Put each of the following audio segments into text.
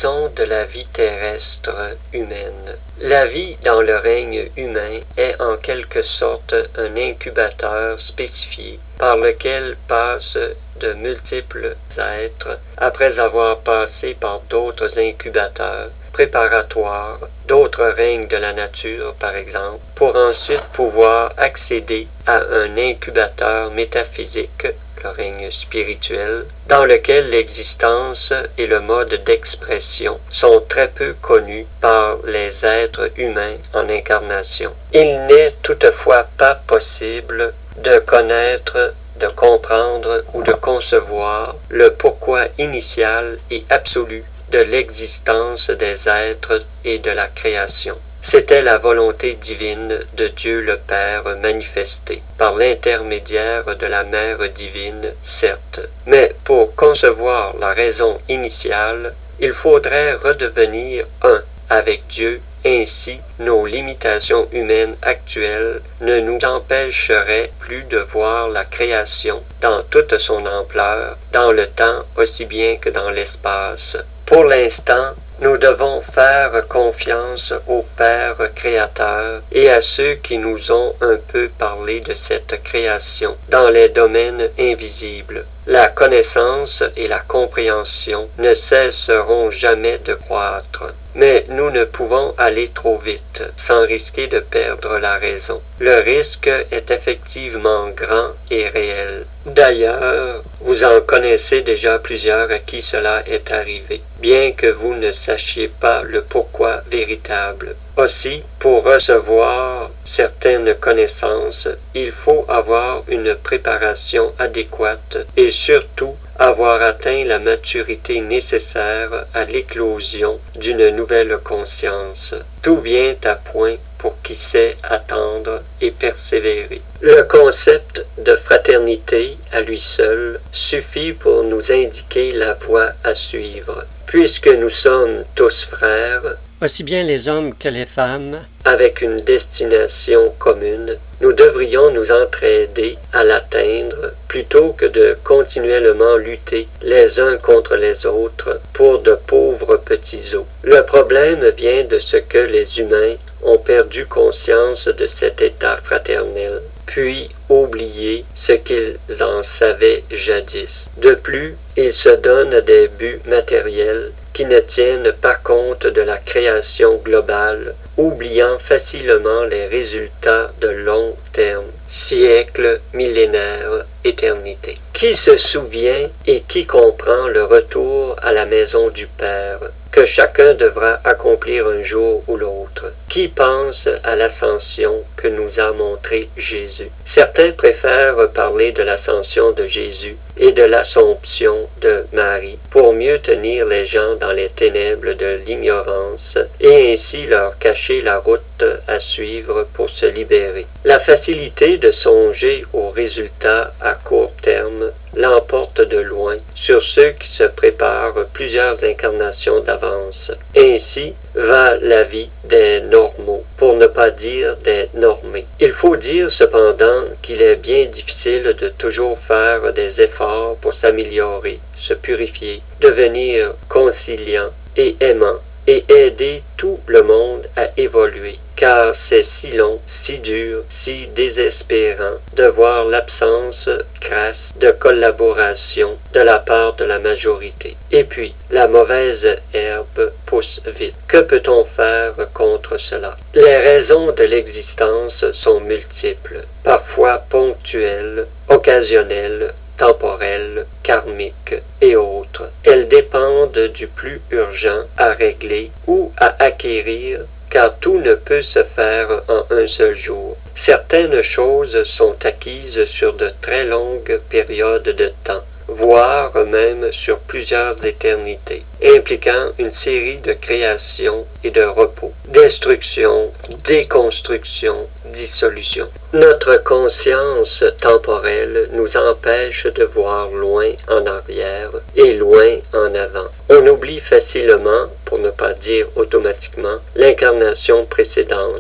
raison de la vie terrestre humaine. La vie dans le règne humain est en quelque sorte un incubateur spécifié par lequel passent de multiples êtres après avoir passé par d'autres incubateurs préparatoires, d'autres règnes de la nature par exemple, pour ensuite pouvoir accéder à un incubateur métaphysique, le règne spirituel, dans lequel l'existence et le mode d'expression sont très peu connus par les êtres humains en incarnation. Il n'est toutefois pas possible de connaître, de comprendre ou de concevoir le pourquoi initial et absolu de l'existence des êtres et de la création. C'était la volonté divine de Dieu le Père manifestée par l'intermédiaire de la Mère divine, certes. Mais pour concevoir la raison initiale, il faudrait redevenir un avec Dieu. Ainsi, nos limitations humaines actuelles ne nous empêcheraient plus de voir la création dans toute son ampleur, dans le temps aussi bien que dans l'espace. Pour l'instant, nous devons faire confiance au Père créateur et à ceux qui nous ont un peu parlé de cette création dans les domaines invisibles. La connaissance et la compréhension ne cesseront jamais de croître. Mais nous ne pouvons aller trop vite sans risquer de perdre la raison. Le risque est effectivement grand et réel. D'ailleurs, vous en connaissez déjà plusieurs à qui cela est arrivé, bien que vous ne sachiez pas le pourquoi véritable. Aussi, pour recevoir certaines connaissances, il faut avoir une préparation adéquate et surtout avoir atteint la maturité nécessaire à l'éclosion d'une nouvelle conscience. Tout vient à point pour qui sait attendre et persévérer. Le concept de fraternité à lui seul suffit pour nous indiquer la voie à suivre. Puisque nous sommes tous frères, aussi bien les hommes que les femmes, avec une destination commune, nous devrions nous entraider à l'atteindre plutôt que de continuellement lutter les uns contre les autres pour de pauvres petits os. Le problème vient de ce que les humains ont perdu conscience de cet état fraternel, puis oublié ce qu'ils en savaient jadis. De plus, ils se donnent des buts matériels qui ne tiennent pas compte de la création globale, oubliant facilement les résultats de long terme, siècles, millénaires, éternité. Qui se souvient et qui comprend le retour à la maison du Père, que chacun devra accomplir un jour ou l'autre? Qui pense à l'ascension que nous a montré Jésus? Certains préfèrent parler de l'ascension de Jésus et de l'Assomption de Marie pour mieux tenir les gens dans les ténèbres de l'ignorance et ainsi leur cacher la route à suivre pour se libérer. La facilité de songer aux résultats à court terme l'emporte de loin sur ceux qui se préparent plusieurs incarnations d'avance. Ainsi va la vie des normaux, pour ne pas dire des normés. Il faut dire cependant qu'il est bien difficile de toujours faire des efforts pour s'améliorer, se purifier, devenir conciliant et aimant et aider tout le monde à évoluer, car c'est si long, si dur, si désespérant de voir l'absence crasse de collaboration de la part de la majorité. Et puis, la mauvaise herbe pousse vite. Que peut-on faire contre cela? Les raisons de l'existence sont multiples, parfois ponctuelles, occasionnelles, temporelles, karmiques et autres. Elles dépendent du plus urgent à régler ou à acquérir, car tout ne peut se faire en un seul jour. Certaines choses sont acquises sur de très longues périodes de temps, voire même sur plusieurs éternités, impliquant une série de créations et de repos, destruction, déconstruction, dissolution. Notre conscience temporelle nous empêche de voir loin en arrière et loin en avant. On oublie facilement, pour ne pas dire automatiquement, l'incarnation précédente.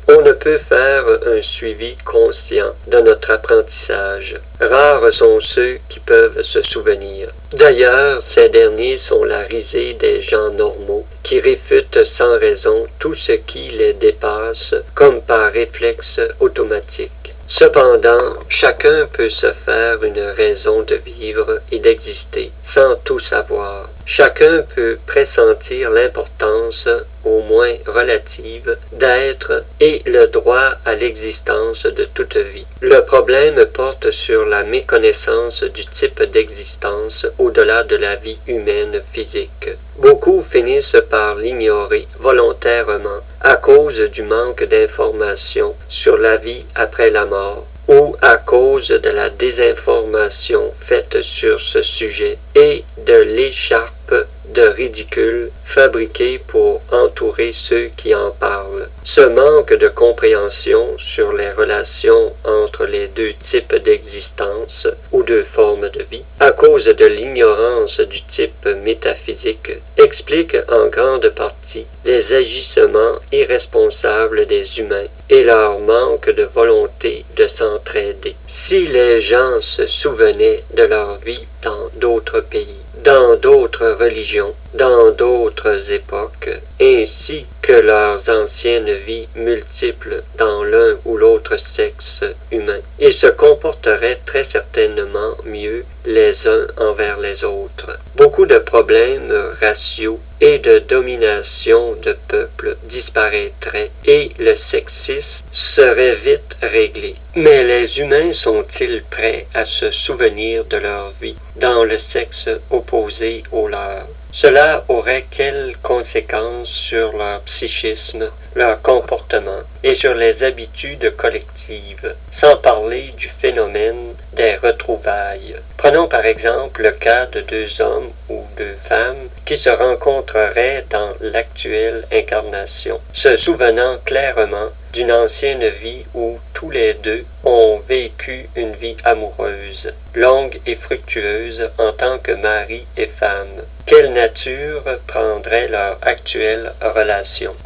on ne peut faire un suivi conscient de notre apprentissage. Rares sont ceux qui peuvent se souvenir. D'ailleurs, ces derniers sont la risée des gens normaux qui réfutent sans raison tout ce qui les dépasse comme par réflexe automatique. Cependant, chacun peut se faire une raison de vivre et d'exister sans tout savoir. Chacun peut pressentir l'importance, au moins relative, d'être et le droit à l'existence de toute vie. Le problème porte sur la méconnaissance du type d'existence au-delà de la vie humaine physique. Beaucoup finissent par l'ignorer volontairement à cause du manque d'informations sur la vie après la mort ou à cause de la désinformation faite sur ce sujet et de l'écharpe de ridicule fabriquée pour entourer ceux qui en parlent. Ce manque de compréhension sur les relations entre les deux types d'existence ou deux formes de vie, à cause de l'ignorance du type métaphysique, explique en grande partie les agissements irresponsables des humains et leur manque de volonté de s'entraider. Si les gens se souvenaient de leur vie dans d'autres pays, dans d'autres religions, dans d'autres époques, ainsi que leurs anciennes vies multiples dans l'un ou l'autre sexe humain, ils se comporteraient très certainement mieux les uns envers les autres. Beaucoup de problèmes raciaux et de domination de peuple disparaîtraient et le sexisme serait vite réglé. Mais les humains sont-ils prêts à se souvenir de leur vie dans le sexe opposé au leur? Cela aurait quelles conséquences sur leur psychisme, leur comportement et sur les habitudes collectives, sans parler du phénomène des retrouvailles. Prenons par exemple le cas de deux hommes ou deux femmes qui se rencontreraient dans l'actuelle incarnation, se souvenant clairement d'une ancienne vie où tous les deux ont vécu une vie amoureuse, longue et fructueuse en tant que mari et femme. Quelle nature prendrait leur actuelle relation?